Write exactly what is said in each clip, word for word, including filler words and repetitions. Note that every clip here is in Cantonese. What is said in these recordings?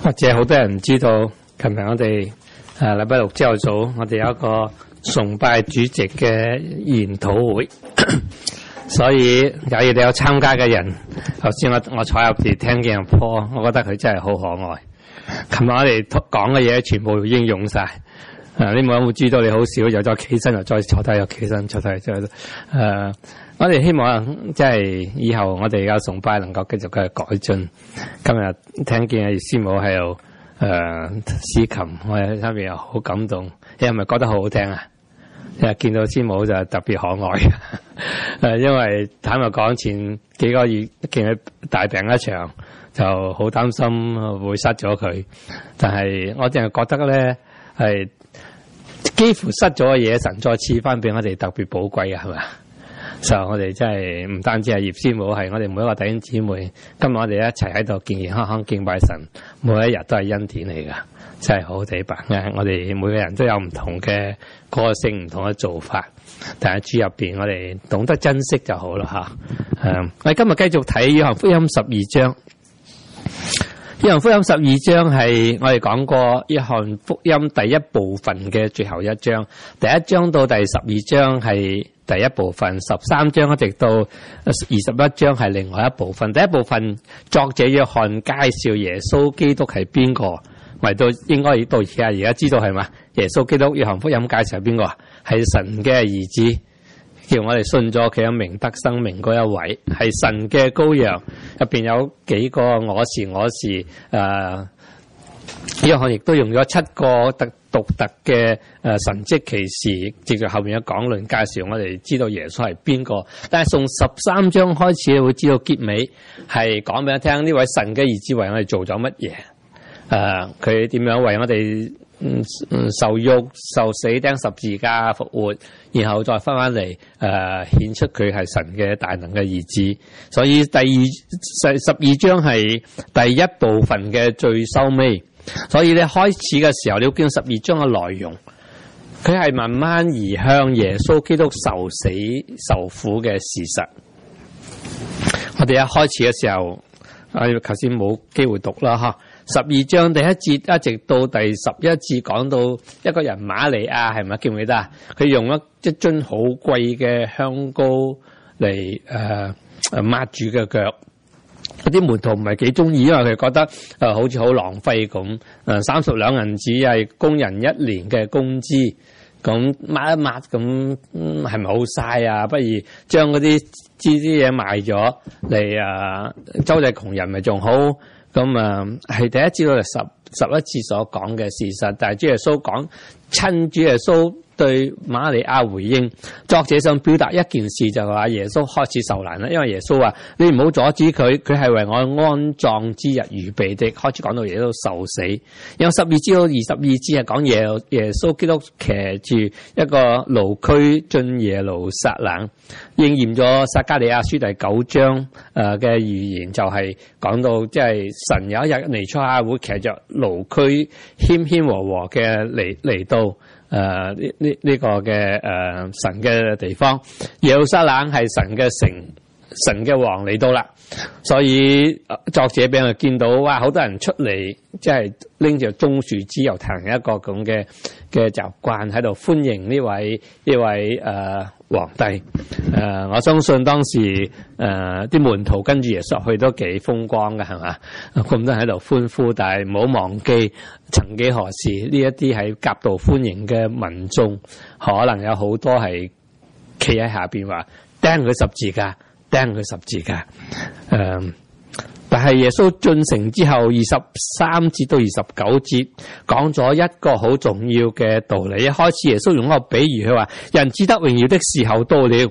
或者好多人唔知道，琴日我哋誒禮拜六朝頭早，我哋有一個崇拜主席嘅研討會，所以有嘢你有參加嘅人，頭先我我坐入邊聽見阿坡，我覺得佢真係好可愛。琴日我哋講嘅嘢全部已經用晒，誒你冇有冇知道你好少又再起身又再坐低又起身坐低再誒、呃，我哋希望即係以後我哋嘅崇拜能夠繼續嘅改進。今日聽見阿葉師母喺度誒司琴，我喺上邊又好感動，你係咪覺得好好聽啊？誒見到師母就特別可愛，誒因為坦白講前幾個月見佢大病一場，就好擔心會失咗佢，但係我淨係覺得咧係幾乎失咗嘅嘢，神再賜翻俾我哋特別寶貴嘅，係咪？就我哋真係唔單止係葉師母，係我哋每一個弟兄姊妹，今日我哋一齊喺度健健康康敬拜神，每一日都係恩典嚟噶，真係好好地辦嘅。我哋每個人都有唔同嘅個性，唔同嘅做法，但係主入邊我哋懂得珍惜就好啦吓。誒、嗯，我哋今日繼續睇約翰福音十二章。約翰福音十二章係我哋講過約翰福音第一部分嘅最後一章，第一章到第十二章係第一部分，十三章一直到二十一章係另外一部分。第一部分作者約翰介紹耶穌基督係邊個，為到應該到而家而家知道係嘛？耶穌基督約翰福音介紹係邊個？係神嘅兒子，叫我哋信咗佢有明德生命嗰一位，係神嘅羔羊。入邊有幾個我是我是誒，約翰亦都用咗七個特獨特嘅誒神蹟奇事，直到後面嘅講論介紹我哋知道耶穌係邊個。但係從十三章開始會知道結尾係講俾我聽呢位神嘅兒子為我哋做咗乜嘢，誒佢點樣為我哋嗯受辱受死釘十字架復活，然後再翻翻嚟誒顯出佢係神嘅大能嘅兒子。所以第二十十二章係第一部分嘅最收尾。所以你開始嘅時候，你要見十二章嘅內容，佢係慢慢移向耶穌基督受死受苦嘅事實。我哋一開始嘅時候，我頭先冇機會讀啦吓。十二章第一節一直到第十一節講到一個人瑪利亞，係咪記唔記得啊？佢用一一樽好貴嘅香膏嚟誒誒抹住嘅腳。嗰啲門徒唔係幾中意，因為佢覺得誒、呃、好似好浪費咁。誒三十兩銀子係工人一年嘅工資，咁抹一抹咁係咪好嘥啊？不如將嗰啲支啲嘢賣咗嚟啊，周濟窮人咪仲好。咁啊係第一節到十十一節所講嘅事實，但係主耶穌講親主耶穌對瑪利亞回應，作者想表達一件事，就係話耶穌開始受難啦。因為耶穌話你唔好阻止佢，佢係為我安葬之日預備的。開始講到耶穌受死，然後十二節到二十二節係講耶耶穌基督騎住一個驢駒進耶路撒冷，應驗咗撒迦利亞書第九章誒嘅預言，就係講到即係神有一日彌賽亞會騎着驢駒謙謙和和嘅嚟嚟到。誒，呢呢呢個嘅誒、呃、神嘅地方，耶路撒冷係神嘅城，神嘅王嚟到啦，所以作者俾我見到，哇，好多人出嚟，即係拎住棕樹枝，又彈一個咁嘅嘅習慣喺度歡迎呢位呢位誒、呃、皇帝。誒、呃，我相信當時誒啲、呃、門徒跟住耶穌去都幾風光嘅，係嘛？咁多人喺度歡呼，但係唔好忘記，曾幾何時呢一啲喺夾道歡迎嘅民眾，可能有好多係企喺下邊話釘佢十字架。釘佢十字架，誒、嗯，但係耶穌進城之後，二十三節到二十九節講咗一個好重要嘅道理。一開始耶穌用一個比喻，佢話人子得榮耀的時候到了。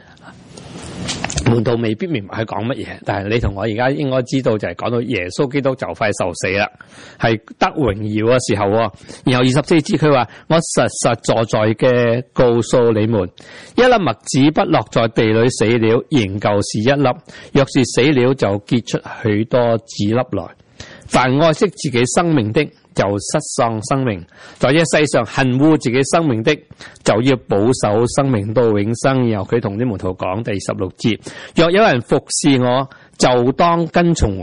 門徒未必明白佢講乜嘢，但係你同我而家應該知道就係講到耶穌基督就快受死啦，係得榮耀嘅時候。然後二十四節佢話我實實在在嘅告訴你們，一粒麥子不落在地裏死了，仍舊是一粒；若是死了，就結出許多子粒來。凡愛惜自己生命的，就失喪生命；在這世上恨惡自己生命的，就要保守生命到永生。然後佢同啲門徒講第十六節：若有人服侍我，就當跟從我；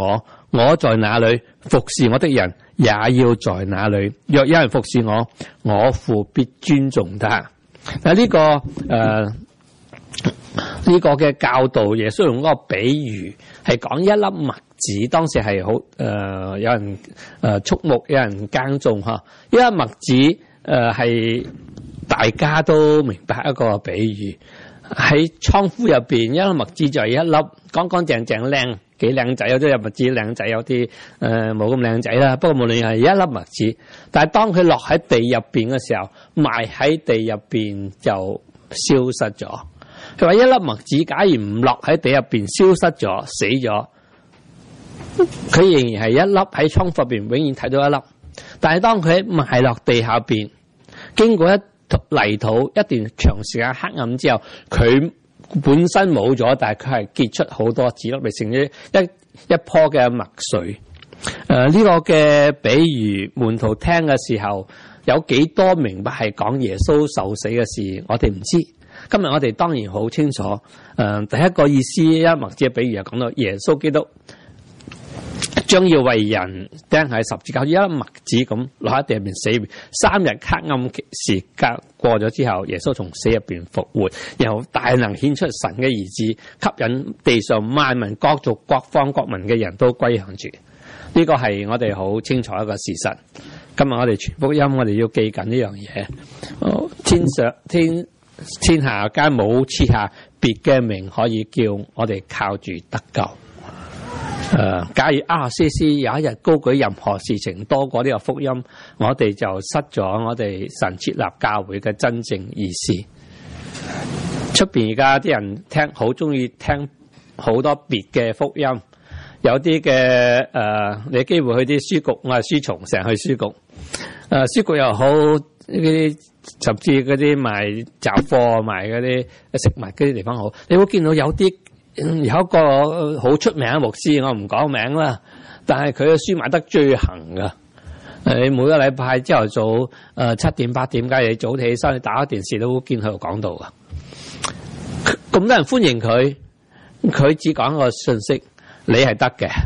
我在哪裏，服侍我的人也要在哪裏。若有人服侍我，我父必尊重他。嗱、這個，呢、呃這個誒呢個嘅教導，耶穌用嗰個比喻係講一粒麥子，當時係好誒有人誒畜牧，有人耕種吓。一粒麥子誒係、呃、大家都明白一個比喻，喺倉庫入邊，一粒麥子就係一粒乾乾淨淨靚。幾靚仔，有啲有麥子靚仔，有啲誒冇咁靚仔啦。不過無論係一粒麥子，但係當佢落喺地入邊嘅時候，埋喺地入邊就消失咗。佢話一粒麥子假如唔落喺地入邊消失咗死咗，佢仍然係一粒喺倉庫入邊，永遠睇到一粒。但係當佢埋落地下邊，經過一泥土一段長時間黑暗之後，佢本身冇咗，但係佢係結出好多籽粒，嚟成咗一一棵嘅麥穗。誒、呃，呢、這個嘅比喻，門徒聽嘅時候有幾多明白係講耶穌受死嘅事，我哋唔知。今日我哋當然好清楚。誒、呃，第一個意思，一麥子嘅比喻係講到耶穌基督將要為人釘喺十字架，一粒麥子咁落喺地入邊死，三日黑暗時間過咗之後，耶穌從死入邊復活，然後大能顯出神嘅兒子，吸引地上萬民各族各方各民嘅人都歸向住。呢個係我哋好清楚一個事實。今日我哋傳福音，我哋要記緊呢樣嘢。天上天天下間冇賜下別嘅名可以叫我哋靠住得救。誒、呃，假如阿西斯有一日高舉任何事情多過呢個福音，我哋就失咗我哋神設立教會嘅真正意思。出邊而家啲人聽好中意聽好多別嘅福音，有啲嘅誒，你機會去啲書局，我係書蟲，成日去書局。誒、呃，書局又好，呢啲甚至嗰啲賣雜貨、賣嗰啲食物嗰啲地方好，你會見到有啲。有一個好出名嘅牧師，我唔講名啦，但係佢嘅書賣得最行噶。你每個禮拜朝頭早誒七點八點，假如你早起身，你打開電視都見佢度講道噶。咁多人歡迎佢，佢只講個信息：你係得嘅，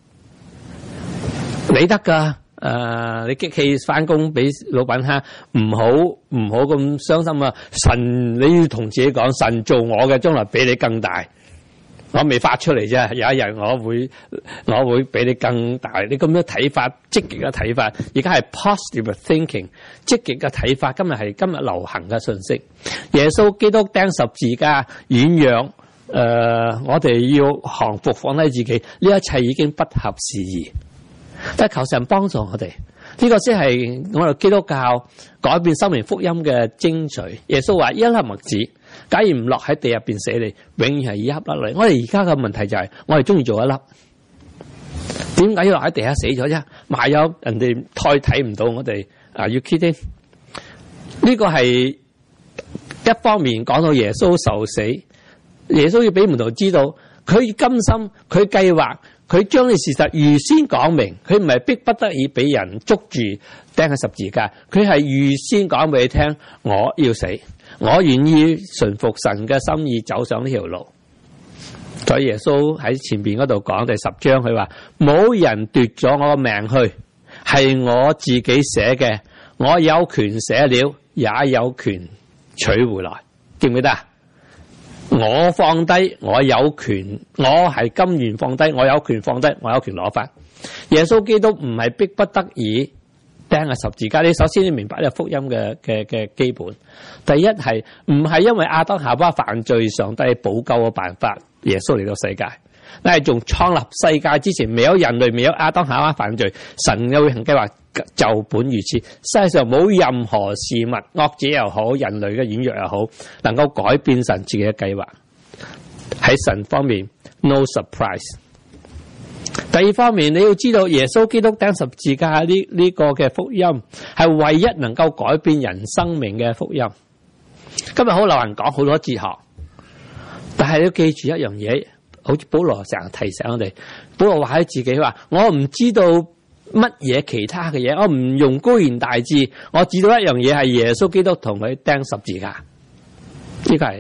你得噶。誒、呃，你激氣翻工俾老闆蝦，唔好唔好咁傷心啊！神，你要同自己講，神做我嘅，將來比你更大。我未發出嚟啫，有一日我會我會比你更大。你咁樣睇法，積極嘅睇法，而家係 positive thinking， 積極嘅睇法。今日係今日流行嘅信息。耶穌基督釘十字架軟弱，誒、呃，我哋要降服放低自己，呢一切已經不合時宜。但係求神幫助我哋，呢、這個先係我哋基督教改變生命福音嘅精髓。耶穌話：一粒麥子，假如唔落喺地入邊死你，永遠係一粒粒嚟。我哋而家嘅問題就係、是，我哋中意做一粒，點解要落喺地下死咗啫？埋有人哋胎睇唔到我哋啊！要 kidding？ 呢個係一方面講到耶穌受死，耶穌要俾門徒知道，佢甘心，佢計劃。佢將呢事實預先講明，佢唔係逼不得已俾人捉住釘喺十字架，佢係預先講俾你聽，我要死，我願意順服神嘅心意，走上呢條路。所以耶穌喺前邊嗰度講第十章，佢話冇人奪咗我個命去，係我自己寫嘅，我有權寫了，也有權取回來。記唔記得啊？我放低，我有權，我係甘願放低，我有權放低，我有權攞翻。耶穌基督唔係逼不得已釘喺十字架。你首先要明白呢個福音嘅嘅嘅基本。第一係唔係因為亞當夏娃犯罪，上帝補救嘅辦法，耶穌嚟到世界。但係從創立世界之前，未有人類，未有亞當夏娃犯罪，神嘅永恆計劃就本如此。世界上冇任何事物，惡者又好，人類嘅軟弱又好，能夠改變神自己嘅計劃。喺神方面 ，no surprise。第二方面，你要知道耶穌基督釘十字架呢呢個嘅福音係唯一能夠改變人生命嘅福音。今日好流行講好多哲學，但係你要記住一樣嘢。好似保羅成日提醒我哋，保羅話喺自己話：我唔知道乜嘢其他嘅嘢，我唔用高言大智，我知道一樣嘢係耶穌基督同佢釘十字架。呢個係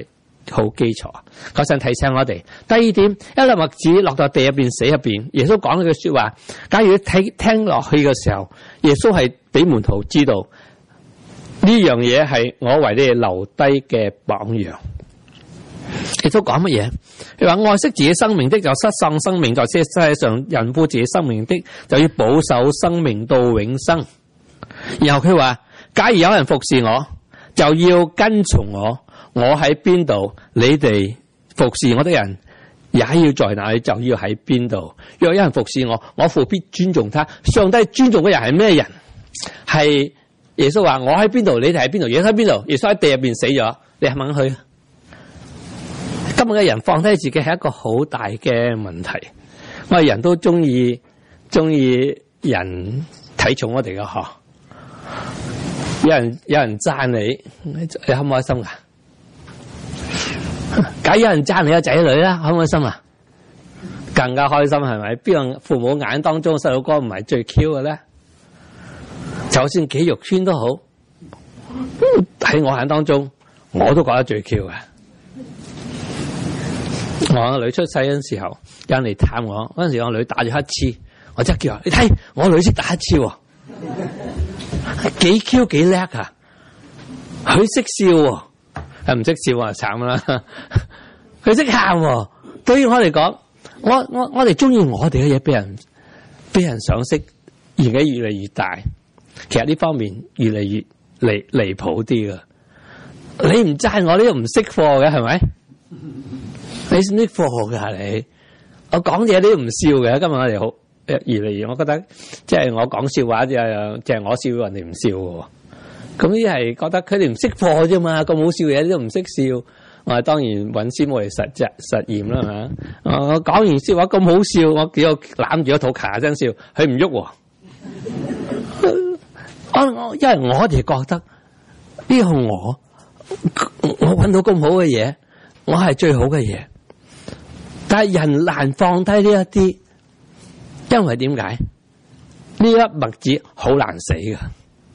好基礎。求神提醒我哋。第二點，一粒麥子落到地入邊死入邊，耶穌講呢句說話。假如睇聽落去嘅時候，耶穌係俾門徒知道呢樣嘢係我為你哋留低嘅榜樣。耶穌講乜嘢？佢話愛惜自己生命的就失喪生命，在這世界上人乎自己生命的就要保守生命到永生。然後佢話，假如有人服侍我，就要跟從我。我喺邊度，你哋服侍我的人也要在哪裏，就要喺邊度。若有人服侍我，我父必尊重他。上帝尊重嘅人係咩人？係耶穌話我喺邊度，你哋喺邊度。耶穌喺邊度？耶穌喺地入邊死咗，你肯唔肯去？今日嘅人放低自己係一個好大嘅問題。我哋人都中意中意人睇重我哋嘅嗬。有人有人讚你，你開唔開心噶？假如有人讚你個仔女啦，開唔開心啊？更加開心係咪？邊個父母眼當中細佬哥唔係最 Q 嘅咧？就算幾肉酸都好，喺我眼當中我都覺得最 Q 嘅。我個女出世嗰陣時候，有人嚟探我，嗰陣時我女打咗乞嗤，我即刻叫話你睇，我女識打乞嗤喎。幾 Q 幾叻啊！佢識笑喎，係唔識笑啊慘啦！佢識喊喎。對於我嚟講，我我我哋中意我哋嘅嘢，俾人俾人賞識，而家越嚟越大。其實呢方面越嚟越離離譜啲噶。你唔讚我，你都唔識貨嘅係咪？你識唔識貨噶你？我講嘢你都唔笑嘅。今日我哋好。越嚟越，我覺得即係我講笑話，即係即係我笑，人哋唔笑嘅。咁呢係覺得佢哋唔識貨啫嘛，咁好笑嘢都唔識笑。我當然揾師母嚟實實實驗啦，係嘛？我講完笑話咁好笑，我幾個攬住個肚咔聲笑，佢唔喐。我我因為我哋覺得呢個我我揾到咁好嘅嘢，我係最好嘅嘢。但係人難放低呢一啲。因為點解呢粒麥子好難死噶？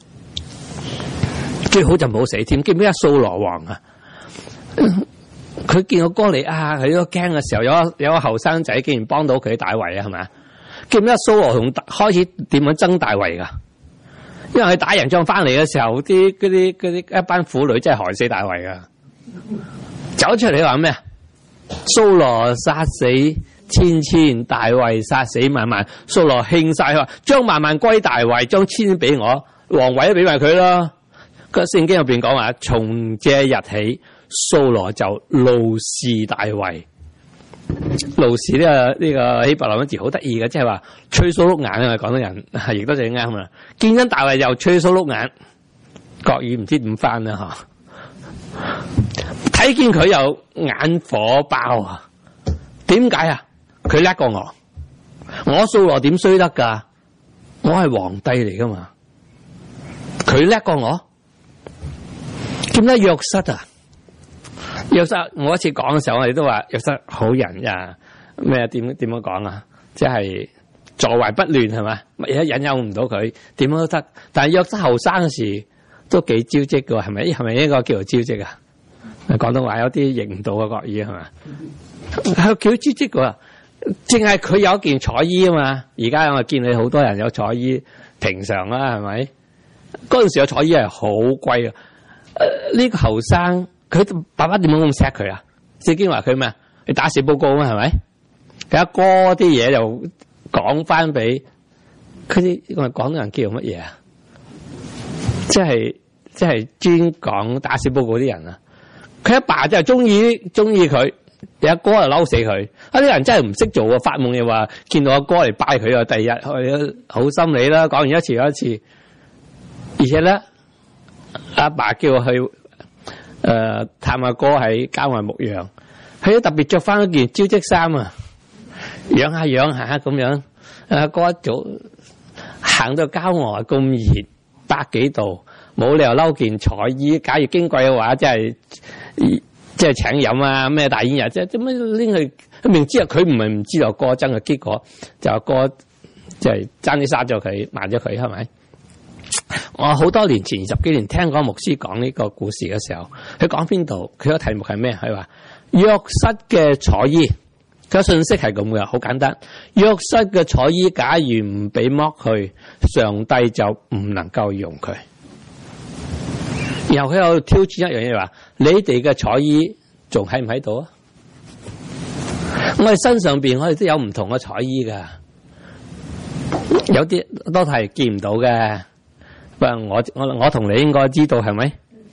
最好就冇死添。記唔記得掃羅王啊？佢見到哥利亞，佢都驚嘅時候，有個有個後生仔竟然幫到佢大衛啊，係咪啊？記唔記得掃羅同開始點樣爭大衛噶？因為佢打贏仗翻嚟嘅時候，啲嗰啲嗰啲一班婦女真係害死大衛噶。走出嚟話咩啊？掃羅殺死千千，大衛殺死萬萬。掃羅興晒，話將萬萬歸大衛，將千俾我，王位都俾埋佢咯。個聖經入邊講話，從這日起，掃羅就怒視大衛。怒視呢個呢個希伯來文字好得意嘅，即係話吹鬚碌眼啊！廣東人係亦都最啱啦。見緊大衛又吹鬚碌眼，國語唔知點翻啦嗬。睇見佢又眼火爆啊！點解啊？佢叻過我，我掃羅點衰得噶？我係皇帝嚟噶嘛？佢叻過我，點解約瑟啊？約瑟，我一次講嘅時候，我哋都話約瑟好人呀，咩點點樣講啊？即係坐懷不亂係嘛？乜嘢引誘唔到佢，點樣都得。但係約瑟後生嘅時都幾招積嘅，係咪？係咪呢個叫做招積啊？廣東話有啲認唔到嘅國語係嘛？係叫招積嘅，淨係佢有一件彩衣啊嘛。而家我見你好多人有彩衣，平常啦係咪？嗰陣時嘅彩衣係好貴啊！誒，呢個後生。佢爸爸點解咁錫佢啊？聖經話佢咩啊？你打小報告啊，係咪？佢阿哥啲嘢又講翻俾佢啲，我哋廣東人叫做乜嘢啊？即係即係專講打小報告啲人啊！佢阿爸真係中意中意佢，你阿哥就嬲死佢。啊！啲人真係唔識做啊！發夢又話見到阿哥嚟拜佢啊！第二日去好心理啦，講完一次又一次，而且咧阿爸叫佢去。誒、呃，探阿哥喺郊外牧羊，佢都特別着翻一件招積衫啊，養下養下咁樣。阿哥一早行到郊外咁熱，百幾度，冇理由褸件彩衣。假如矜貴嘅話，即係即係請飲啊，咩大煙日，即係點樣拎去？明知啊，佢唔係唔知道哥憎嘅，結果就阿哥即係爭啲殺咗佢，賣咗佢，係咪？ 我好多年前二十幾年聽過牧師講呢個故事嘅時候，佢講邊度？佢個題目係咩？佢話約瑟嘅彩衣，佢個信息係咁嘅，好簡單。約瑟嘅彩衣假如唔俾剝佢，上帝就唔能夠用佢。然後佢又挑戰一樣嘢話：你哋嘅彩衣仲喺唔喺度啊？我哋身上邊我哋都有唔同嘅彩衣噶，有啲都係見唔到嘅。不過我我我同你應該知道係咪？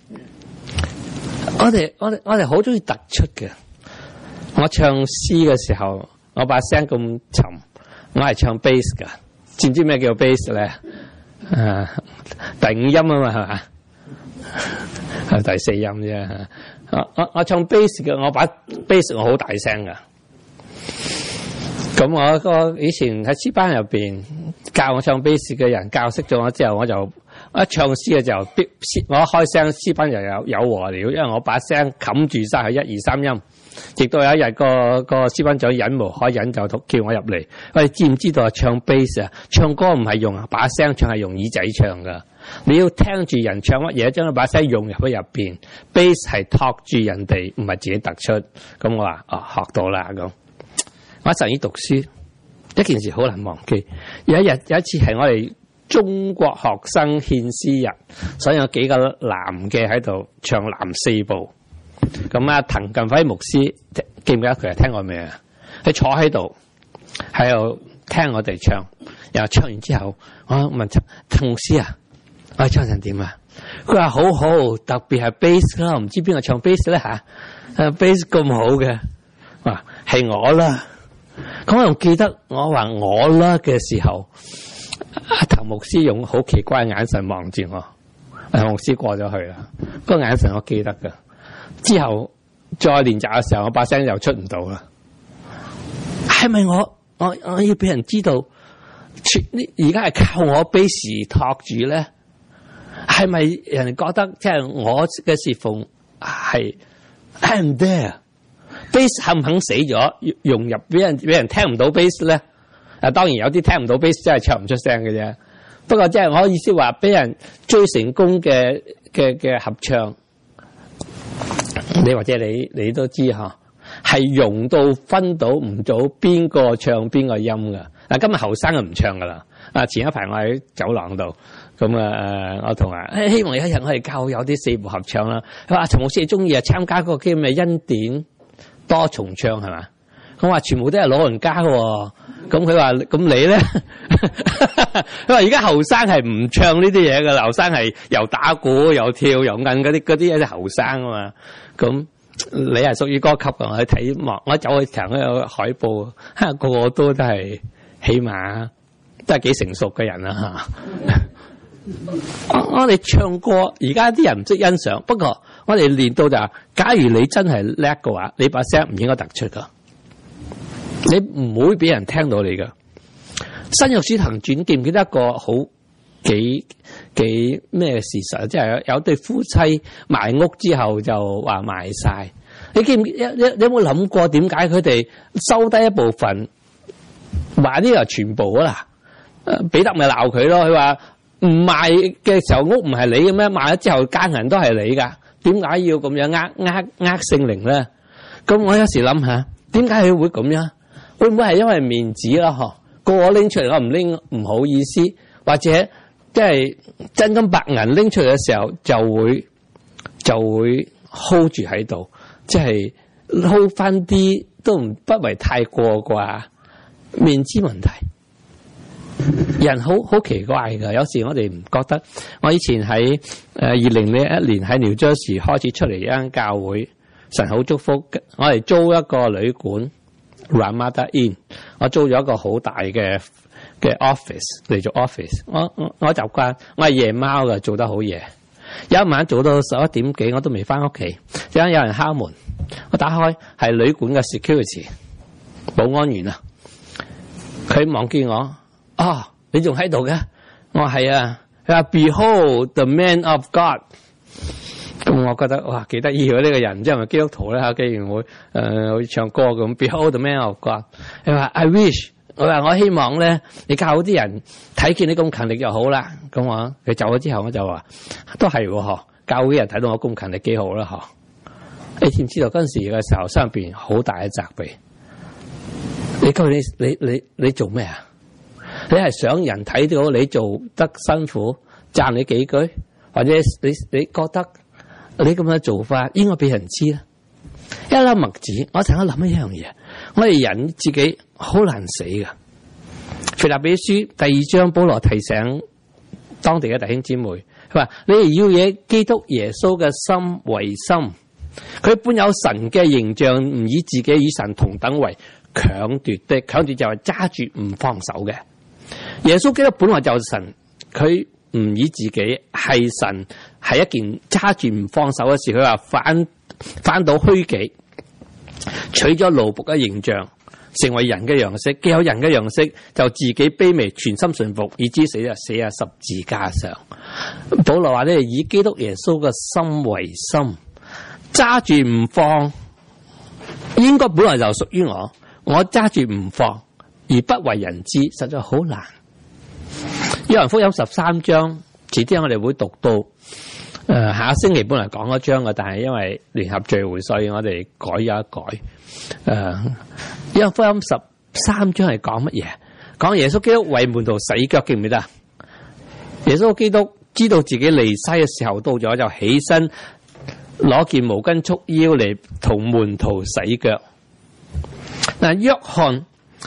我哋我哋我哋好中意突出嘅。我唱詩嘅時候，我把聲咁沉，我係唱 bass 噶。知唔知咩叫 bass 咧？啊，第五音啊嘛，係嘛？係第四音啫。我我我唱 bass 嘅，我把 bass 我好大聲噶。咁我個以前喺詩班入邊教我唱 bass 嘅人教識咗我之後，我就一唱詩嘅時候，我一開聲詩班又有有和了，因為我把聲冚住晒去一二三音。直到有一日個個詩班長忍無可忍，就叫我入嚟。喂，知唔知道啊？唱 bass 啊，唱歌唔係用把聲唱，係用耳仔唱噶。你要聽住人唱乜嘢，將把聲融入喺入邊。bass 係托住人哋，唔係自己突出。咁我話哦，學到啦咁。我喺神醫讀書，一件事好難忘記。有一日有一次係我哋中國學生獻詩日，所以有幾個男嘅喺度唱男四部。咁啊，滕近輝牧師記唔記得佢係聽過未啊？佢坐喺度喺度聽我哋唱，然後唱完之後，我問滕牧師啊，我哋唱成點啊？佢話好好，特別係 bass 啦，唔知邊個唱 bass 咧吓？誒 bass 咁好嘅，話係我啦。咁我仲記得我話我啦嘅時候，阿滕牧師用好奇怪嘅眼神望住我，阿滕牧師過咗去啦，嗰個眼神我記得噶。之後再練習嘅時候，我把聲又出唔到啦。係咪我我我要俾人知道，而家係靠我 bass 托住咧？係咪人哋覺得即係我嘅侍奉係 I'm there？bass 肯唔肯死咗，融入俾人俾人聽唔到 bass 咧？啊，當然有啲聽唔到 bass 真係唱唔出聲嘅啫。不過即係我意思話，俾人最成功嘅嘅嘅合唱。你或者你你都知吓，係融到分到唔到邊個唱邊個音噶。嗱，今日後生就唔唱噶啦。啊，前一排我喺走廊度，咁啊，我同啊，希望有一日我哋教有啲四部合唱啦。佢話陳牧師你中意啊，參加嗰個叫咩恩典多重唱係嘛？我話全部都係老人家喎。咁佢話咁你咧？佢話而家後生係唔唱呢啲嘢噶，後生係又打鼓又跳又韌嗰啲嗰啲，係後生啊嘛。咁你係屬於歌級噶，我去睇望，我走去睇嗰個海報，吓個個都都係起碼都係幾成熟嘅人啦吓。我哋唱歌，而家啲人唔識欣賞，不過我哋練到就係，假如你真係叻嘅話，你把聲唔應該突出噶。你唔會俾人聽到你噶。新約使徒行傳記唔記得一個好幾幾咩事實？即係有有對夫妻賣屋之後就話賣晒。你記唔記？你你你有冇諗過點解佢哋收低一部分，話呢個全部啦？彼得咪鬧佢咯？佢話唔賣嘅時候屋唔係你嘅咩？賣咗之後家人都係你噶，點解要咁樣呃呃呃聖靈咧？咁我有時諗下，點解佢會咁樣？會唔會係因為面子啦？嗬，個個拎出嚟，我唔拎唔好意思，或者即係真金白銀拎出嚟嘅時候，就會就會 hold 住喺度，即係 hold 翻啲都唔不為太過啩，面子問題。人好好奇怪噶，有時我哋唔覺得。我以前喺誒二零零一年喺 New Jersey 開始出嚟一間教會，神好祝福，我哋租一個旅館。Ramada Inn， 我租咗一個好大嘅嘅 office 嚟做 office。我我我習慣，我係夜貓嘅，做得好夜。有一晚做到十一點幾，我都未翻屋企。突然間有人敲門，我打開係旅館嘅 security 保安員啊。佢望見我，啊、哦，你仲喺度嘅？我話係啊。佢話 Behold the man of God。咁我覺得哇幾得意喎，呢個人，唔知係咪基督徒咧嚇？既然會誒會唱歌咁，Behold the man of God。佢話 I wish 我話我希望咧，你教好啲人睇見你咁勤力就好啦。咁我佢走咗之後，我就話都係嗬，教會人睇到我咁勤力幾好啦嗬。你知唔知道嗰陣時嘅時候，心入邊好大嘅責備？你究竟你你你你做咩啊？你係想人睇到你做得辛苦，讚你幾句，或者你你覺得你咁樣做法應該俾人知啦？一粒麥子，我成日諗一樣嘢，我哋人自己好難死噶。腓立比書第二章，保羅提醒當地嘅弟兄姊妹，佢話你哋要以基督耶穌嘅心為心，佢本有神嘅形象，唔以自己與神同等為強奪的，強奪就係揸住唔放手嘅。耶穌基督本來就係神，佢唔以自己係神，係一件揸住唔放手嘅事。佢話反反倒虛己，取咗奴僕嘅形象，成為人嘅樣式。既有人嘅樣式，就自己卑微，全心順服，以致死就死喺十字架上。保羅話咧，以基督耶穌嘅心為心，揸住唔放，應該本來就屬於我，我揸住唔放而不為人知，實在好難。約翰福音十三章，遲啲我哋會讀到。誒、呃，下個星期本來講一章嘅，但係因為聯合聚會，所以我哋改咗一改。誒、呃，約翰福音十三章係講乜嘢？講耶穌基督為門徒洗腳，記唔記得？耶穌基督知道自己離世嘅時候到咗，就起身攞件毛巾束腰嚟同門徒洗腳。嗱、呃，約翰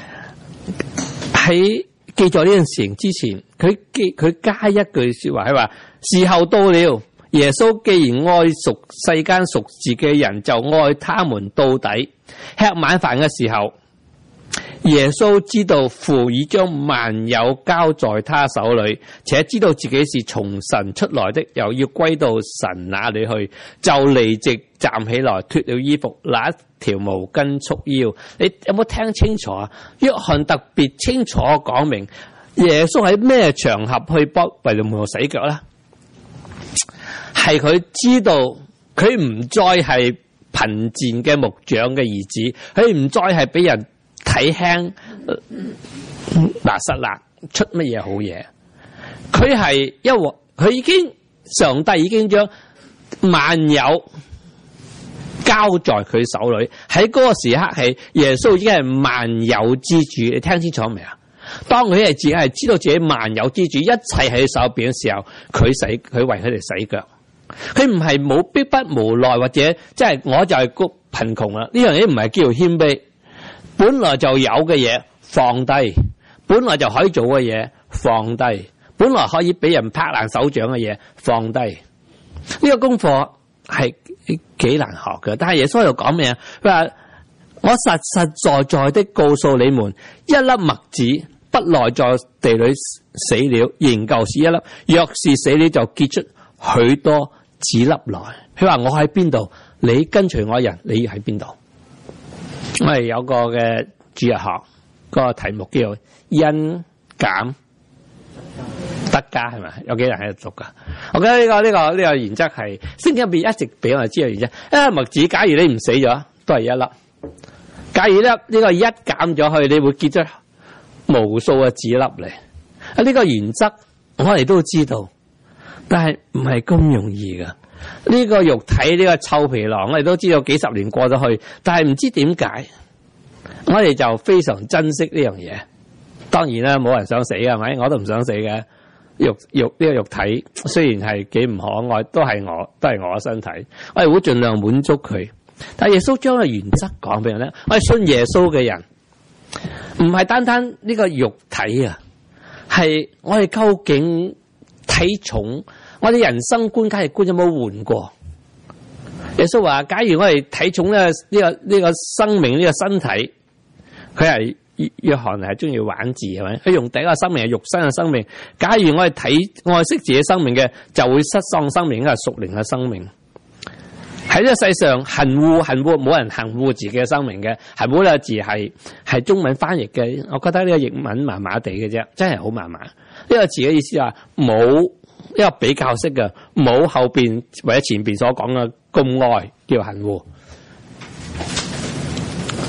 喺記載呢件事情之前，佢記佢加一句說話，係話時候到了。耶穌既然愛屬世間屬自己嘅人，就愛他們到底。吃晚飯嘅時候，耶穌知道父已將萬有交在他手裏，且知道自己是從神出來的，又要歸到神那裏去，就離席站起來，脫了衣服，拿一條毛巾束腰。你有冇聽清楚啊？約翰特別清楚講明耶穌喺咩場合去幫為門徒洗腳咧？係佢知道佢唔再係貧賤嘅木匠嘅兒子，佢唔再係俾人睇輕拿撒勒出乜嘢好嘢。佢係因為佢已經上帝已經將萬有交在佢手裏，喺嗰個時刻係耶穌已經係萬有之主。你聽清楚未啊？當佢係自己係知道自己萬有之主，一切喺手邊嘅時候，佢洗佢為佢哋洗腳。佢唔係冇逼不無奈，或者即係我就係個貧窮啦。呢樣嘢唔係叫做謙卑，本來就有嘅嘢放低，本來就可以做嘅嘢放低，本來可以俾人拍爛手掌嘅嘢放低。呢個功課係幾難學嘅，但係耶穌喺度講咩啊？佢話我實實在在的告訴你們，一粒麥子不內在地裏死了，仍舊是一粒；若是死了，就結出許多子粒來。佢話我喺邊度，你跟隨我人，你喺邊度？我哋有個嘅主日學，個題目叫做因減得加，係咪？有幾人喺度讀噶？我覺得呢個呢個呢個原則係聖經入邊一直俾我哋知嘅原則。因為麥子，假如你唔死咗，都係一粒；假如咧呢個一減咗去，你會結出無數嘅子粒嚟。啊，呢個原則我哋都知道。但係唔係咁容易噶，呢個肉體呢個臭皮囊，我哋都知道幾十年過咗去，但係唔知點解，我哋就非常珍惜呢樣嘢。當然啦，冇人想死嘅，係咪？我都唔想死嘅。肉肉呢個肉體雖然係幾唔可愛，都係我都係我嘅身體，我哋會盡量滿足佢。但係耶穌將個原則講俾人咧，我哋信耶穌嘅人唔係單單呢個肉體啊，係我哋究竟體重，我哋人生觀、價值觀有冇換過？耶穌話：假如我哋體重呢、呢個呢、呢個生命呢、呢個身體，佢係約翰係中意玩字係咪？佢用第一個生命係肉身嘅生命。假如我哋睇愛惜自己生命嘅，就會失喪生命，應該係屬靈嘅生命。喺呢個世上，恨惡恨惡冇人恨惡自己嘅生命嘅。恨惡呢個字係係中文翻譯嘅，我覺得呢個譯文麻麻地嘅啫，真係好麻麻。呢個字嘅意思話冇一個比較式嘅，冇後邊或者前邊所講嘅咁愛叫恨惡。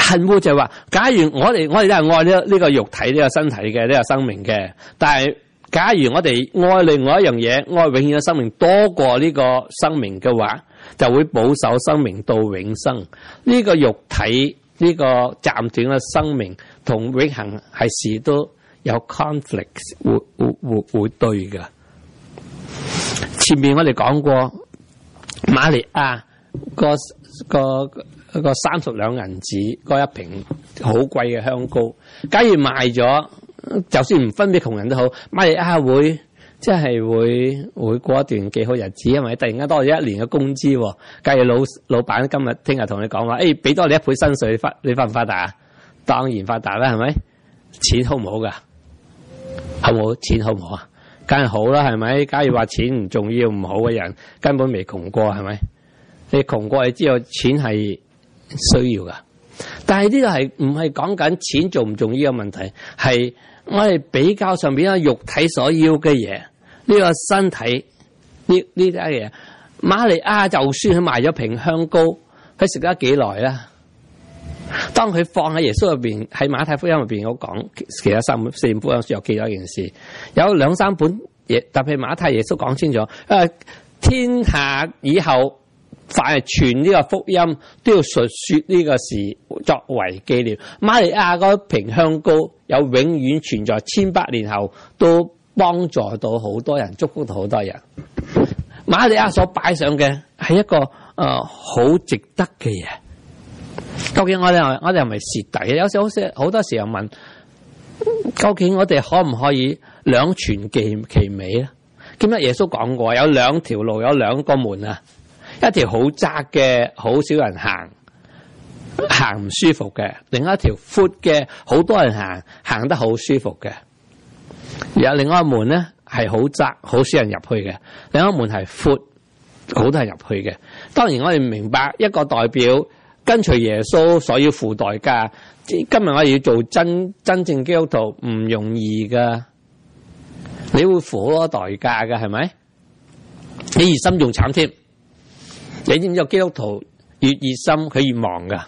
恨惡就係話，假如我哋我哋都係愛呢呢個肉體呢個身體嘅呢個生命嘅，但係假如我哋愛另外一樣嘢，愛永遠嘅生命多過呢個生命嘅話，就會保守生命到永生。呢個肉體呢個暫短嘅生命同永恆係時都有 conflict， 會會會會對嘅。前面我哋講過瑪利亞個個個三十兩銀子嗰一瓶好貴嘅香膏，假如賣咗，就算唔分俾窮人都好，瑪利亞會即係會會過一段幾好日子，因為突然間多咗一年嘅工資。假如老老闆今日聽日同你講話，誒俾多你一倍薪水，你發你發唔發達啊？當然發達啦，係咪？錢好唔好噶？好唔好？錢好唔好啊？梗係好啦，係咪？假如話錢唔重要，唔好嘅人根本未窮過，係咪？你窮過，你知道錢係需要噶。但係呢個係唔係講緊錢重唔重要嘅問題，係我哋比較上邊嘅肉體所要嘅嘢，呢個身體呢呢啲嘢。瑪利亞就算佢賣咗瓶香膏，佢食咗幾耐啦？當佢放喺耶穌入邊，喺馬太福音入邊有講，其實三四五福音書有記咗一件事，有兩三本嘢，特別馬太耶穌講清楚，誒，天下以後凡係傳呢個福音，都要述說呢個事作為紀念。瑪利亞嗰瓶香膏有永遠存在，千百年後都幫助到好多人，祝福到好多人。瑪利亞所擺上嘅係一個誒好、呃、值得嘅嘢。究竟我哋我哋係咪蝕底？有時好似好多時候問，究竟我哋可唔可以兩全其其美咧？記唔記得耶穌講過，有兩條路，有兩個門啊，一條好窄嘅，好少人行，行唔舒服嘅；另一條闊嘅，好多人行，行得好舒服嘅。有另外一個門咧係好窄，好少人入去嘅；另一個門係闊，好多人入去嘅。當然我哋明白一個代表跟隨耶穌所要付代價。今日我哋要做真真正基督徒唔容易噶，你會付好多代價噶，係咪？你熱心仲慘添。你知唔知個基督徒越熱心佢越忙噶？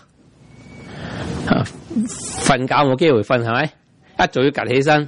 瞓覺冇機會瞓，係咪？一早要趌起身。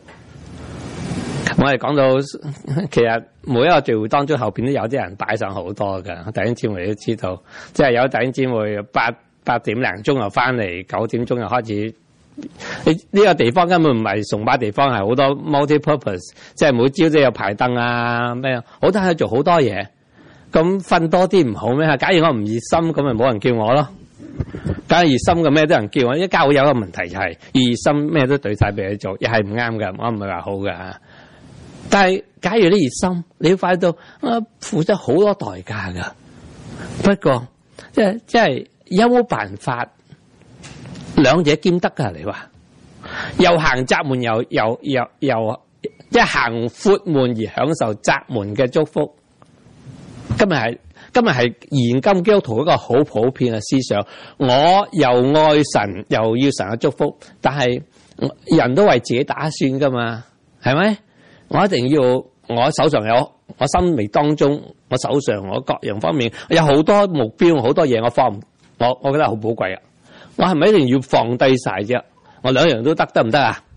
我哋講到其實每一個聚會當中後邊都有啲人擺上好多㗎，弟兄姊妹都知道，即係有弟兄姊妹八八點零鐘又翻嚟，九點鐘又開始。你呢個地方根本唔係崇拜地方，係好多 multi-purpose， 即係每朝都有排燈啊咩，好多人做好多嘢。咁瞓多啲唔好咩？假如我唔熱心，咁咪冇人叫我咯。假如熱心嘅咩都人叫我，一教會有一個問題就係、是、熱心咩都對晒俾你做，又係唔啱㗎，我唔係話好㗎。但係假如你熱心，你要快到啊，付出好多代價噶。不過即係即係有冇辦法兩者兼得噶？你話又行窄門，又又又又即係行闊門而享受窄門嘅祝福。今日係今日係現今基督徒一個好普遍嘅思想。我又愛神，又要神嘅祝福，但係人都為自己打算噶嘛，係咪？我一定要，我手上有，我心微當中，我手上我各樣方面有好多目標，好多嘢我放唔，我我覺得好寶貴啊！我係咪一定要放低晒啫？我兩樣都得，得唔得啊？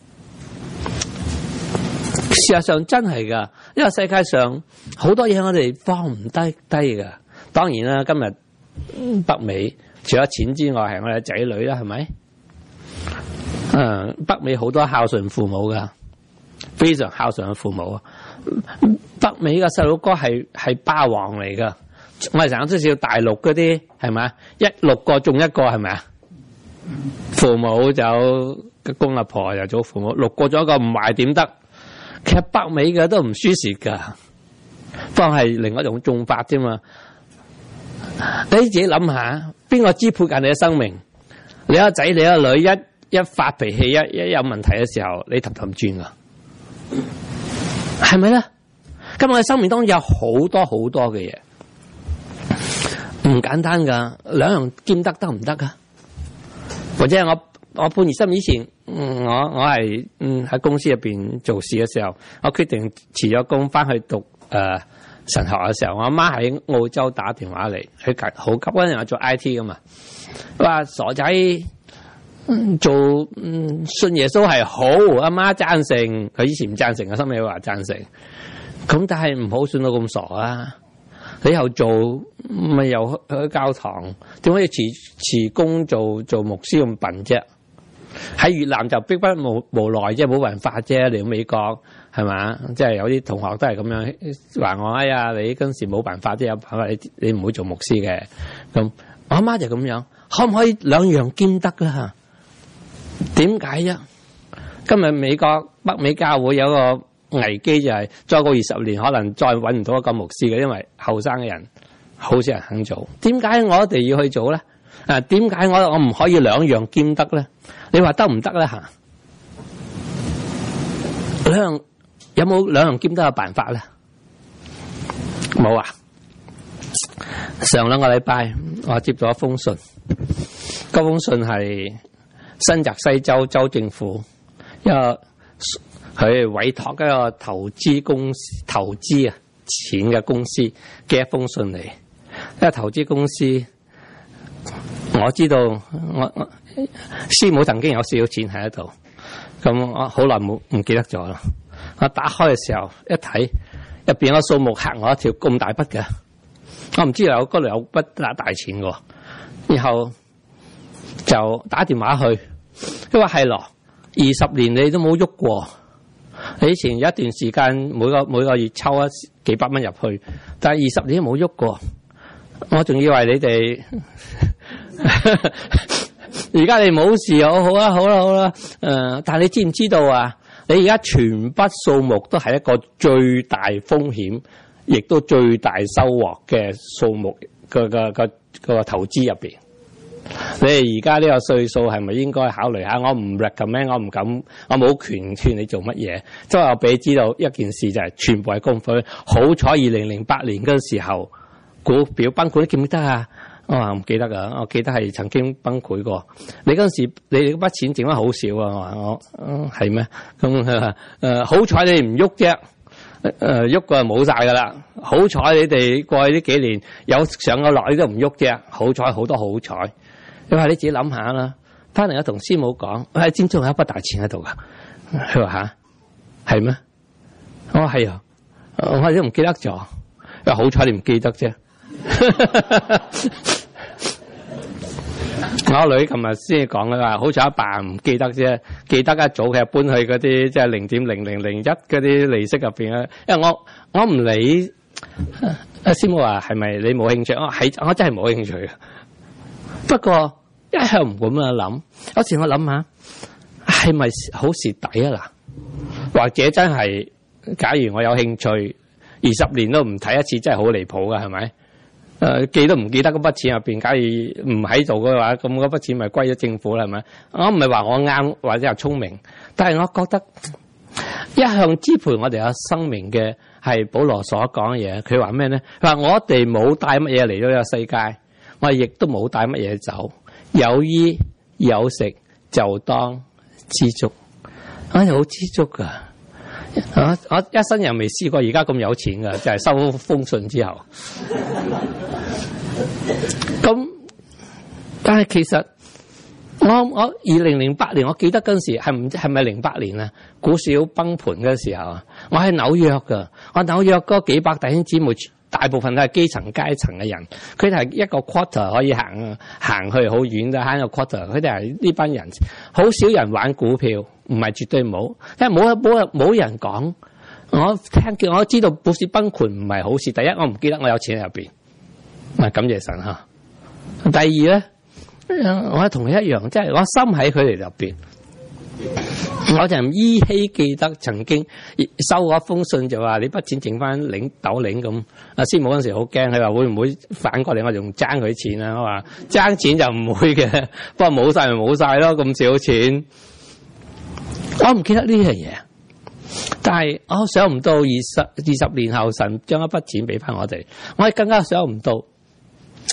事實上真係噶，因為世界上好多嘢我哋放唔低低噶。當然啦，今日北美除咗錢之外，係我哋仔女啦，係咪？嗯，北美好多孝順父母噶。非常孝順嘅父母啊！北美嘅細佬哥係係霸王嚟噶，我哋成日都笑大陸嗰啲係咪？一六個中一個係咪啊？父母就公阿婆又做父母，六個中一個唔壞點得？其實北美嘅都唔輸蝕噶，不過係另一種種法啫嘛。你自己諗下，邊個支配緊你嘅生命？你個仔你個女一一發脾氣，一一有問題嘅時候，你氹氹轉啊！係咪咧？今日我哋生命當中有好多好多嘅嘢，唔簡單噶，兩樣兼得得唔得噶？或者係我我半熱心以前，嗯、我我係嗯喺公司入邊做事嘅時候，我決定辭咗工翻去讀誒神學嘅時候，我阿媽喺澳洲打電話嚟，佢好急嗰陣我做 I T 噶嘛，話傻仔做嗯信耶穌係好，阿媽贊成，佢以前唔贊成嘅，心尾話贊成，咁但係唔好信到咁傻啊！你又做咪又去教堂，點可以辭辭工做做牧師咁笨啫？喺越南就逼不無無奈啫，冇辦法啫。嚟到美國係嘛，即係有啲同學都係咁樣話我，哎呀，你嗰陣時冇辦法啫，有辦法你你唔會做牧師嘅。咁我阿媽就咁樣，可唔可以兩樣兼得啦？點解啫？今日美國北美教會有個危機就係再過二十年可能再搵唔到一個牧師嘅，因為後生嘅人好少人肯做。點解我哋要去做咧？啊，點解我我唔可以兩樣兼得咧？你話得唔得咧？吓，兩有冇兩樣兼得嘅辦法咧？冇啊！上兩個禮拜我接咗一封信，嗰封信係新澤西州州政府一個佢委託一個投資公司投資啊錢嘅公司寄一封信嚟。一個投資公司，我知道我我師母曾經有少少錢喺度，咁我好耐冇唔記得咗啦。我打開嘅時候一睇，入邊個數目嚇我一跳，咁大筆嘅，我唔知有嗰度有筆大大錢嘅。然後就打電話去，佢話係咯，二十年你都冇喐過。你以前有一段時間每個每個月抽一幾百蚊入去，但係二十年都冇喐過。我仲以為你哋而家你冇事，好好啦，好啦，好啦。誒、呃，但係你知唔知道啊？你而家全筆數目都係一個最大風險，亦都最大收穫嘅數目嘅嘅嘅個投資入邊。你哋而家呢個歲數係咪應該考慮下？我唔 recommend，我唔敢，我冇權勸你做乜嘢。即係我俾你知道一件事就係全部係功課。好彩二零零八年嗰時候股票崩潰，你記唔記得啊？我話唔記得噶，我記得係曾經崩潰過。你嗰陣時你哋嗰筆錢剩得好少啊！我話我係咩？咁誒、呃、好彩你唔喐啫，誒喐過就冇晒噶啦。好彩你哋過去呢幾年有上過落，你都唔喐啫。好彩好多好彩。你話你自己諗下啦。翻嚟我同師母講，我喺尖中有一筆大錢喺度噶。佢話吓係咩？我話係啊，我話都唔記得咗。因為好彩你唔記得啫。我女琴日先講啦，好似阿爸唔記得啫，記得一早佢搬去嗰啲即係零點零零零一嗰啲利息入邊啊。因為我我唔理，阿師母話係咪你冇興趣？我係我真係冇興趣嘅。不過一向唔咁樣諗，有時我諗下係咪好蝕底啊？嗱，或者真係，假如我有興趣，二十年都唔睇一次，真係好離譜噶，係咪？誒、呃，記都唔記得嗰筆錢入邊，假如唔喺度嘅話，咁嗰筆錢咪歸咗政府啦，係咪？我唔係話我啱或者係聰明，但係我覺得一向支配我哋有生命嘅係保羅所講嘅嘢。佢話咩咧？佢話我哋冇帶乜嘢嚟到呢個世界，我哋亦都冇帶乜嘢走，有衣有食就當知足。我哋好知足噶。啊！我一生人未試過而家咁有錢噶，就係、是、收封信之後。咁，但係其實我我二零零八年，我記得嗰陣時係唔係咪零八年啊？股市好崩盤嗰時候啊，我喺紐約噶，我紐約嗰幾百弟兄姊妹，大部分都係基層階層嘅人，佢哋係一個 quarter 可以行行去好遠嘅，行一個 quarter，佢哋係呢班人，好少人玩股票。唔係絕對冇，因為冇冇冇人講。我聽見我知道股市崩盤唔係好事。第一，我唔記得我有錢喺入邊，啊感謝神吓。第二咧，我同佢一樣，即係我心喺佢哋入邊。我就依稀記得曾經收過一封信，就話你筆錢剩翻領斗領咁。阿師母嗰陣時好驚，佢話會唔會反過嚟我仲爭佢錢啊？我話爭錢就唔會嘅，不過冇晒咪冇晒咯，咁少錢。我唔記得呢樣嘢，但係我想唔到二十二十年後神將一筆錢俾翻我哋，我係更加想唔到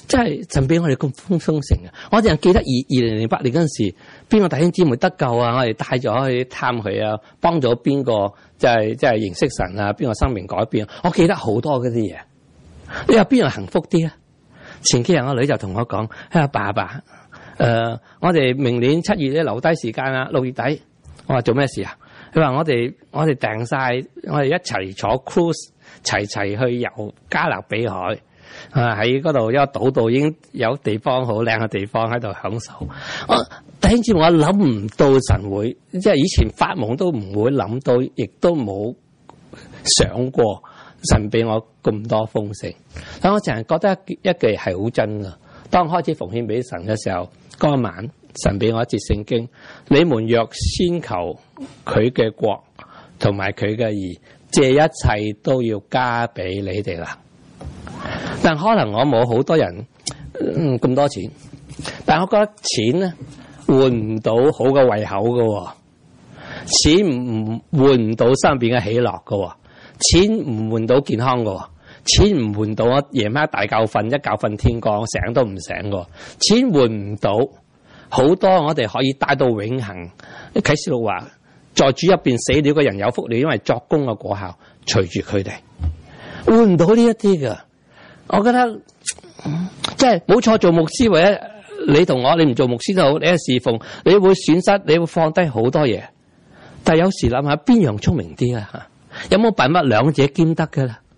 真係神俾我哋咁豐豐盛嘅。我淨係記得二二零零八年嗰陣時，邊個弟兄姊妹得救啊？我哋帶咗去探佢啊，幫咗邊個即係即係認識神啊？邊個生命改變？我記得好多嗰啲嘢。你話邊樣幸福啲啊？前幾日我女就同我講：阿爸爸，誒、呃，我哋明年七月咧留低時間啊，六月底。我話做咩事啊？佢話我哋我哋訂晒，我哋一齊坐 cruise，齊齊去遊加勒比海。啊！喺嗰度一個島度已經有地方好靚嘅地方喺度享受。我第一次我諗唔到神會，即係以前發夢都唔會諗到，亦都冇想過神俾我咁多豐盛。但我淨係覺得一句係好真噶。當開始奉獻俾神嘅時候，嗰晚神俾我一節聖經：你們若先求佢嘅國同埋佢嘅義，這一切都要加俾你哋啦。但可能我冇好多人咁、嗯、多錢，但我覺得錢咧換唔到好嘅胃口噶，錢唔換唔到身邊嘅喜樂噶，錢唔換到健康噶，錢唔換到我夜晚大覺瞓一覺瞓天光醒都唔醒噶，錢換唔到好多我哋可以帶到永恆。啟示錄話，在主入邊死了嘅人有福了，因為作工嘅果效隨住佢哋，換唔到呢一啲噶。我覺得即係冇錯，做牧師或者你同我，你唔做牧師都好，你係侍奉，你會損失，你會放低好多嘢。但係有時諗下邊樣聰明啲啊？有冇辦法兩者兼得嘅啦？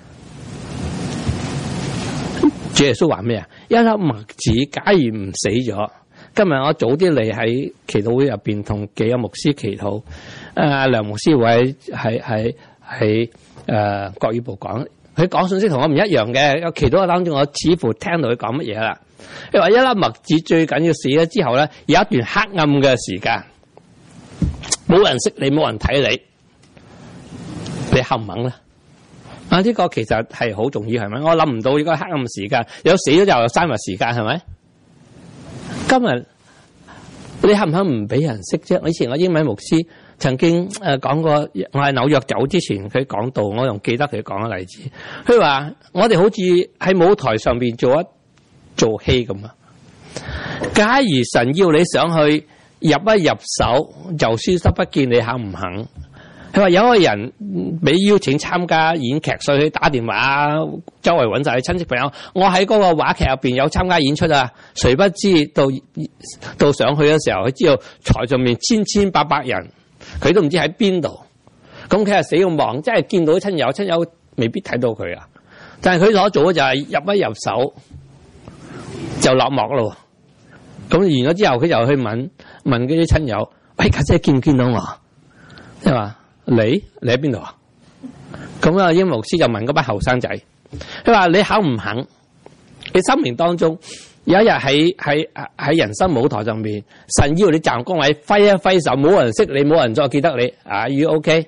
主耶穌話咩啊？一粒麥子假如唔死咗，今日我早啲嚟喺祈禱會入邊同幾個牧師祈禱。阿梁牧師會喺喺喺誒國語部講。佢講信息同我唔一樣嘅，有祈禱嘅當中，我似乎聽到佢講乜嘢啦。佢話一粒麥子最緊要死咗之後咧，有一段黑暗嘅時間，冇人識你，冇人睇你，你肯唔肯咧？啊，呢、這個其實係好重要，係咪？我諗唔到呢個黑暗時間，有死咗就有三日時間，係咪？今日你肯唔肯唔俾人識啫？我以前我英文牧師曾經誒講過，我喺紐約走之前，佢講到，我仲記得佢講嘅例子。佢話我哋好似喺舞台上邊做一做戲咁啊。假如神要你上去入一入手，就消失不見，你肯唔肯？佢話有個人俾邀請參加演劇，所以佢打電話周圍揾晒啲親戚朋友。我喺嗰個話劇入邊有參加演出啊，誰不知到到上去嘅時候，佢知道台上面千千百百人。佢都唔知喺邊度，咁佢係死咁忙，即係見到親友，親友未必睇到佢啊。但係佢所做嘅就係入一入手就落幕咯。咁完咗之後，佢就去問問嗰啲親友：喂，家姐見唔見到我？即係話你你喺邊度啊？咁啊，英牧師就問嗰班後生仔，佢話你肯唔肯？你生命當中有一日喺喺喺人生舞台上面，神要你站崗位揮一揮手，冇人識你，冇人再記得你。啊，you OK？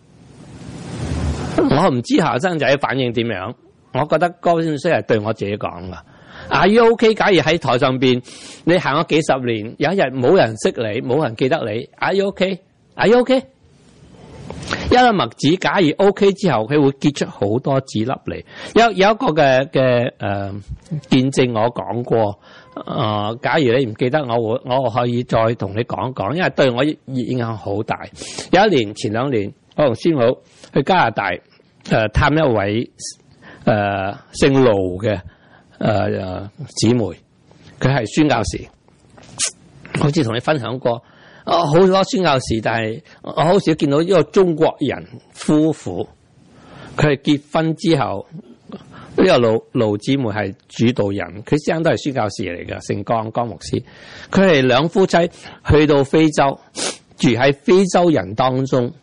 我唔知後生仔反應點樣，我覺得嗰個信息係對我自己講噶。啊，you OK？ 假如喺台上邊你行咗幾十年，有一日冇人識你，冇人記得你。啊，you OK？ you OK？ 一粒麥子假如 OK 之後，佢會結出好多籽粒嚟。有有一個嘅嘅誒見證我講過，誒、呃，假如你唔記得，我會我可以再同你講講，因為對我影響好大。有一年前兩年，我同師母去加拿大誒、呃、探一位誒、呃、姓盧嘅誒誒姊妹，佢係宣教士，好似同你分享過。我好多宣教士，但係我好少見到一個中國人夫婦，佢係結婚之後呢、這個盧盧姊妹係主導人，佢先生都係宣教士嚟㗎，姓江江牧師。佢係兩夫妻去到非洲，住喺非洲人當中，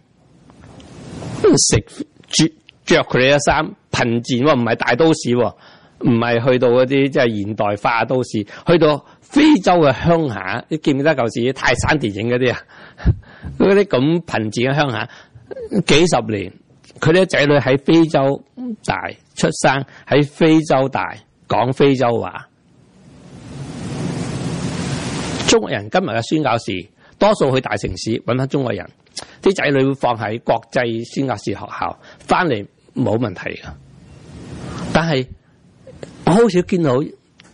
食着着佢哋嘅衫，貧賤喎，唔係大都市喎，唔係去到嗰啲即係現代化都市，去到非洲嘅鄉下，你記唔記得舊時泰山電影嗰啲啊？嗰啲咁貧賤嘅鄉下，幾十年，佢啲仔女喺非洲大出生，喺非洲大講非洲話。中國人今日嘅宣教士，多數去大城市揾翻中國人，啲仔女會放喺國際宣教士學校，翻嚟冇問題㗎。但係我好少見到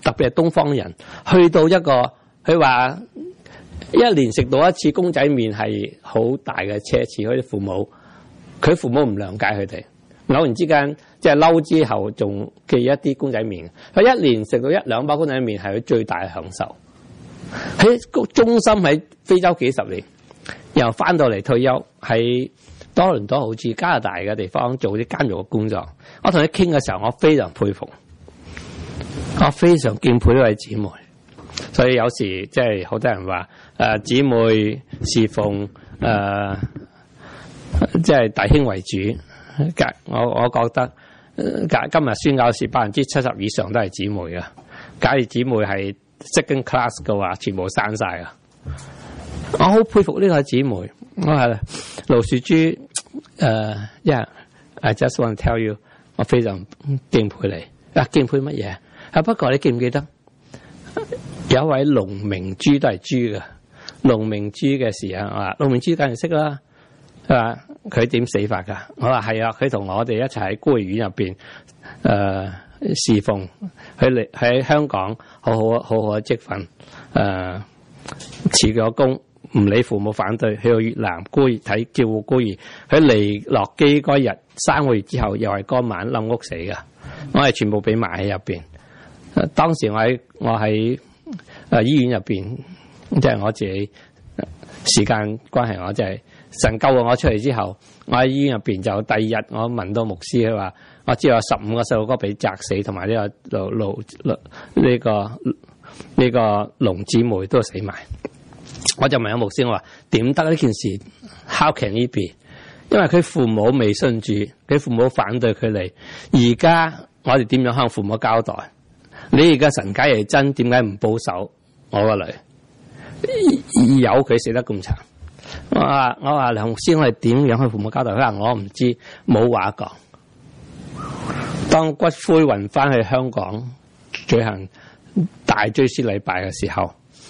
特別係東方人，去到一個佢話一年食到一次公仔麵係好大嘅奢侈，嗰啲父母佢父母唔諒解佢哋，偶然之間即係嬲之後仲寄一啲公仔麵，佢一年食到一兩包公仔麵係佢最大嘅享受。喺中心喺非洲幾十年，然後翻到嚟退休喺多倫多，好似加拿大嘅地方做啲監獄嘅工作。我同佢傾嘅時候，我非常佩服，我非常敬佩呢位姊妹。所以有時即係好多人話誒姊妹侍奉誒即係弟兄為主。我我覺得今日宣教士百分之七十以上都係姊妹嘅。假如姊妹係 second class 嘅話，全部刪晒啊！我好佩服呢個姊妹。我係盧樹珠誒，因為 I just want to tell you， 我非常敬佩你。啊，敬佩乜嘢？啊，不過你記唔記得有一位龍明珠都係豬嘅？龍明珠嘅時候，我話龍明珠梗係識啦。佢話佢點死法㗎？我話係啊，佢同我哋一齊喺孤兒院入邊誒侍奉，佢嚟喺香港好好好好嘅積分誒辭咗工。唔理父母反對，去到越南孤兒睇照顧孤兒。佢嚟落機嗰日三個月之後，又係嗰晚冧屋死㗎。我係全部俾埋喺入邊。當時我喺我喺誒醫院入邊，即係我自己時間關係，我就係神救我出嚟之後，我喺醫院入邊就第二日我問到牧師，佢話我知道有十五個細路哥俾砸死，同埋呢個盧盧呢個呢個龍姊妹都死埋。我就問阿牧師，我話點得呢件事 ？How can it be？ 因為佢父母未信主，佢父母反對佢嚟。而家我哋點樣向父母交代？你而家神解係真，點解唔保守我個女？有佢死得咁慘。我話我話梁牧師，我哋點樣向父母交代？佢話我唔知，冇話講。當骨灰運翻去香港舉行大追思禮拜嘅時候，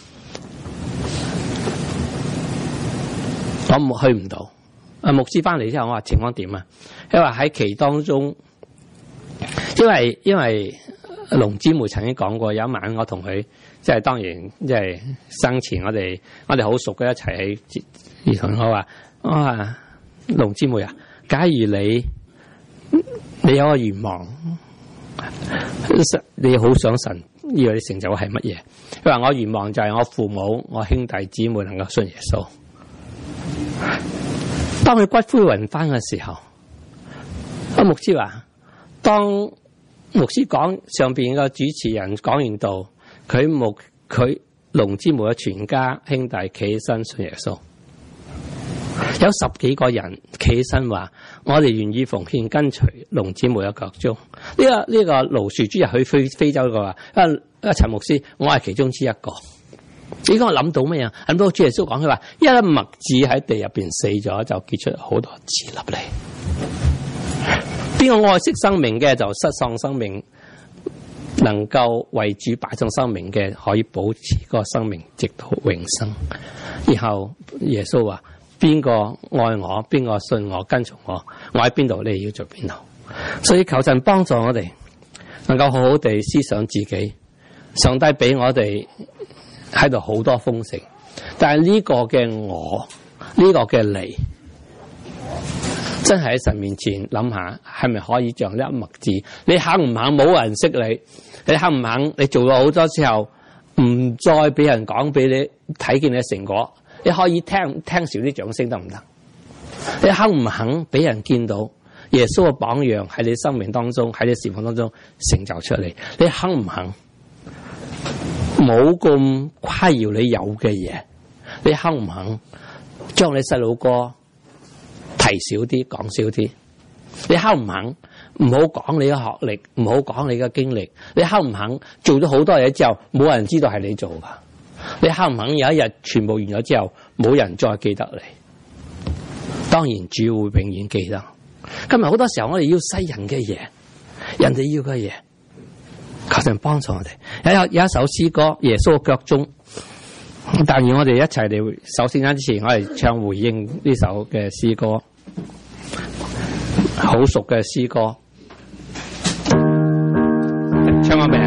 我冇去唔到。啊，牧師翻嚟之後，我話情況點啊？佢話喺期當中，因為因為龍姊妹曾經講過，有一晚我同佢即係當然即係生前我哋我哋好熟嘅一齊喺而同我話，我話龍姊妹啊，假如你你有個願望，你好想神要你成就係乜嘢？佢話我願望就係我父母我兄弟姊妹能夠信耶穌。當佢骨灰運翻嘅時候，阿牧師話：當牧師講上邊個主持人講完道，佢牧佢龍姊妹嘅全家兄弟企起身信耶穌，有十幾個人企起身話：我哋願意奉獻跟隨龍姊妹嘅腳蹤。呢、這個呢、這個盧樹珠入去非非洲嘅話，啊啊陳牧師，我係其中之一個。你講我諗到咩啊？諗到主耶穌講佢話，一粒麥子喺地入邊死咗，就結出好多枝粒嚟。邊個愛惜生命嘅就失喪生命，能夠為主擺上生命嘅，可以保持個生命直到永生。然後耶穌話：邊個愛我，邊個信我，跟從我，我喺邊度，你要做邊度。所以求神幫助我哋，能夠好好地思想自己。上帝俾我哋喺度好多豐盛，但係呢個嘅我，呢、這個嘅你，真係喺神面前諗下，係咪可以像一粒麥子？你肯唔肯？冇人識你，你肯唔肯？你做咗好多之後，唔再俾人講俾你睇見你嘅成果，你可以聽聽少啲掌聲得唔得？你肯唔肯俾人見到耶穌嘅榜樣喺你生命當中，喺你事奉當中成就出嚟？你肯唔肯？冇咁誇耀你有嘅嘢，你肯唔肯將你細路哥提少啲，講少啲？你肯唔肯唔好講你嘅學歷，唔好講你嘅經歷？你肯唔肯做咗好多嘢之後，冇人知道係你做噶？你肯唔肯有一日全部完咗之後，冇人再記得你？當然主會永遠記得。今日好多時候我哋要世人嘅嘢，人哋要嘅嘢。求神幫助我哋。有有一首詩歌《耶穌嘅腳蹤》，但願我哋一齊嚟。首先之前，我哋唱回應呢首嘅詩歌，好熟嘅詩歌，唱個名。